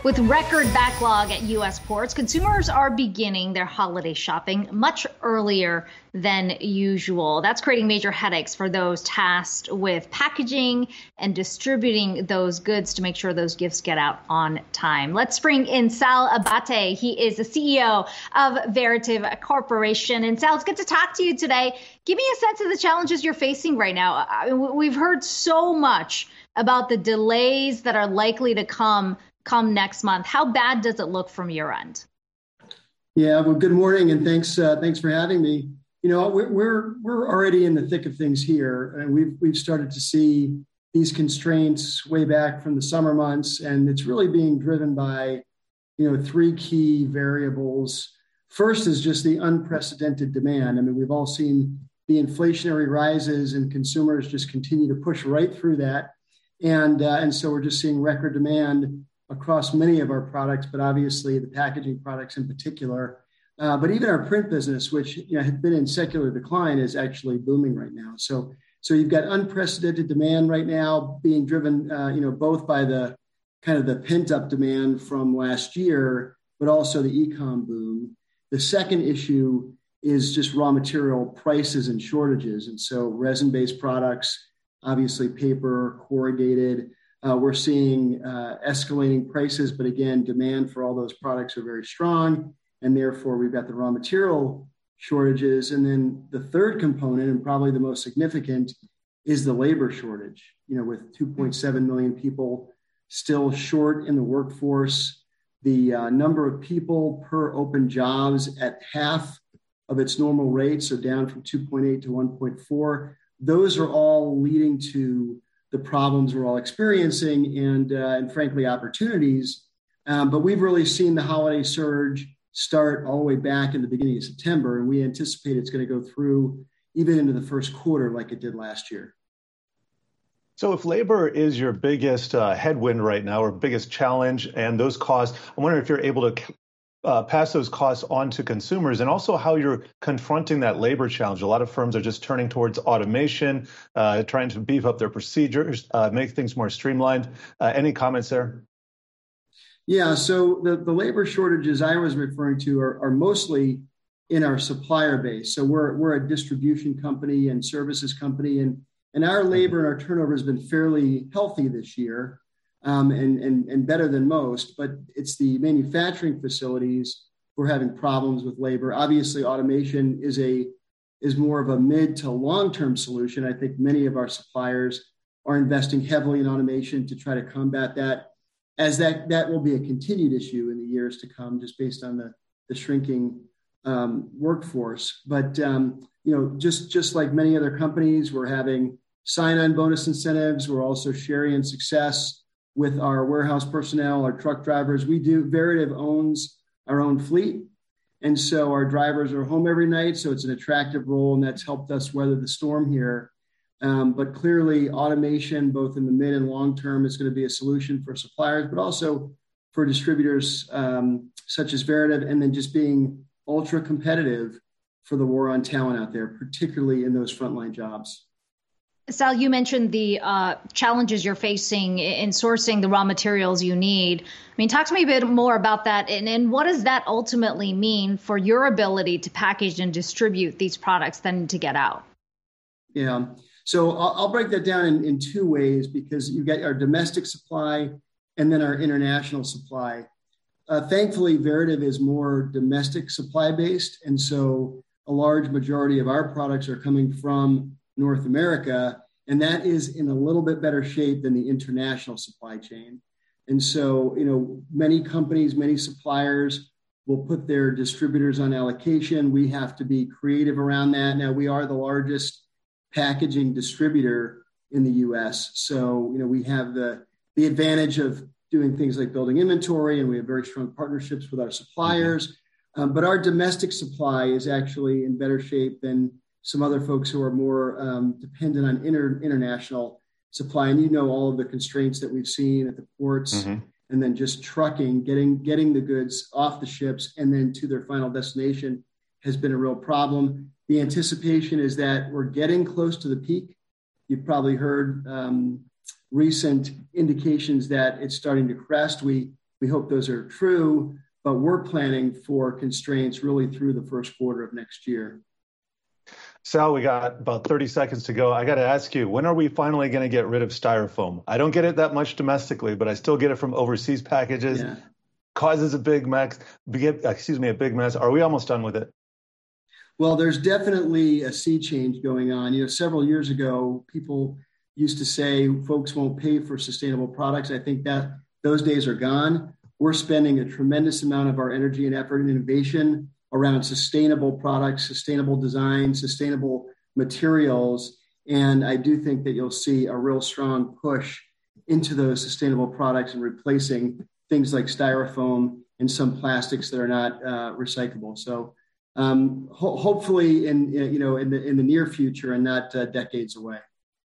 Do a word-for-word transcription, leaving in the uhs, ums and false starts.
With record backlog at U S ports, consumers are beginning their holiday shopping much earlier than usual. That's creating major headaches for those tasked with packaging and distributing those goods to make sure those gifts get out on time. Let's bring in Sal Abate. He is the C E O of Veritiv Corporation. And Sal, it's good to talk to you today. Give me a sense of the challenges you're facing right now. We've heard so much about the delays that are likely to come come next month. How bad does it look from your end? Yeah, well, good morning, and thanks uh, thanks for having me. You know, we're we're we're already in the thick of things here, and we've we've started to see these constraints way back from the summer months, and it's really being driven by, you know, three key variables. First is just the unprecedented demand. I mean, we've all seen the inflationary rises, and consumers just continue to push right through that, and uh, and so we're just seeing record demand across many of our products, but obviously the packaging products in particular. Uh, but even our print business, which you know, had been in secular decline, is actually booming right now. So, so you've got unprecedented demand right now being driven, uh, you know, both by the kind of the pent-up demand from last year, but also the e-com boom. The second issue is just raw material prices and shortages. And so resin-based products, obviously paper, corrugated, Uh, we're seeing uh, escalating prices, but again, demand for all those products are very strong, and therefore we've got the raw material shortages. And then the third component, and probably the most significant, is the labor shortage. You know, with two point seven million people still short in the workforce, the uh, number of people per open jobs at half of its normal rate, so down from two point eight to one point four, those are all leading to the problems we're all experiencing and, uh, and frankly, opportunities. Um, but we've really seen the holiday surge start all the way back in the beginning of September, and we anticipate it's going to go through even into the first quarter like it did last year. So if labor is your biggest uh, headwind right now or biggest challenge and those costs, I'm wondering if you're able to Uh, pass those costs on to consumers, and also how you're confronting that labor challenge. A lot of firms are just turning towards automation, uh, trying to beef up their procedures, uh, make things more streamlined. Uh, any comments there? Yeah, so the, the labor shortages I was referring to are, are mostly in our supplier base. So we're we're a distribution company and services company, and, and our labor and our turnover has been fairly healthy this year. Um, and, and, and better than most, but it's the manufacturing facilities who are having problems with labor. Obviously, automation is a is more of a mid to long-term solution. I think many of our suppliers are investing heavily in automation to try to combat that, as that, that will be a continued issue in the years to come, just based on the, the shrinking um, workforce. But um, you know, just, just like many other companies, we're having sign-on bonus incentives. We're also sharing in success with our warehouse personnel, our truck drivers. We do, Veritiv owns our own fleet. And so our drivers are home every night. So it's an attractive role, and that's helped us weather the storm here. Um, but clearly automation, both in the mid and long term, is going to be a solution for suppliers, but also for distributors um, such as Veritiv, and then just being ultra competitive for the war on talent out there, particularly in those frontline jobs. Sal, you mentioned the uh, challenges you're facing in sourcing the raw materials you need. I mean, talk to me a bit more about that, and, and what does that ultimately mean for your ability to package and distribute these products that need to get out? Yeah, so I'll, I'll break that down in, in two ways, because you've got our domestic supply and then our international supply. Uh, thankfully, Veritiv is more domestic supply based, and so a large majority of our products are coming from North America, and that is in a little bit better shape than the international supply chain. And so, you know, many companies, many suppliers will put their distributors on allocation. We have to be creative around that. Now, we are the largest packaging distributor in the U S, so, you know, we have the, the advantage of doing things like building inventory, and we have very strong partnerships with our suppliers. Mm-hmm. Um, but our domestic supply is actually in better shape than some other folks who are more um, dependent on inter- international supply. And you know all of the constraints that we've seen at the ports, mm-hmm. and then just trucking, getting getting the goods off the ships and then to their final destination has been a real problem. The anticipation is that we're getting close to the peak. You've probably heard um, recent indications that it's starting to crest. We We hope those are true, but we're planning for constraints really through the first quarter of next year. Sal, we got about thirty seconds to go. I got to ask you, when are we finally going to get rid of styrofoam? I don't get it that much domestically, but I still get it from overseas packages. Yeah. Causes a big mess. Excuse me, a big mess. Are we almost done with it? Well, there's definitely a sea change going on. You know, several years ago, people used to say folks won't pay for sustainable products. I think that those days are gone. We're spending a tremendous amount of our energy and effort and innovation around sustainable products, sustainable design, sustainable materials. And I do think that you'll see a real strong push into those sustainable products and replacing things like styrofoam and some plastics that are not uh, recyclable. So um, ho- hopefully in, you know, in the, in the near future and not uh, decades away.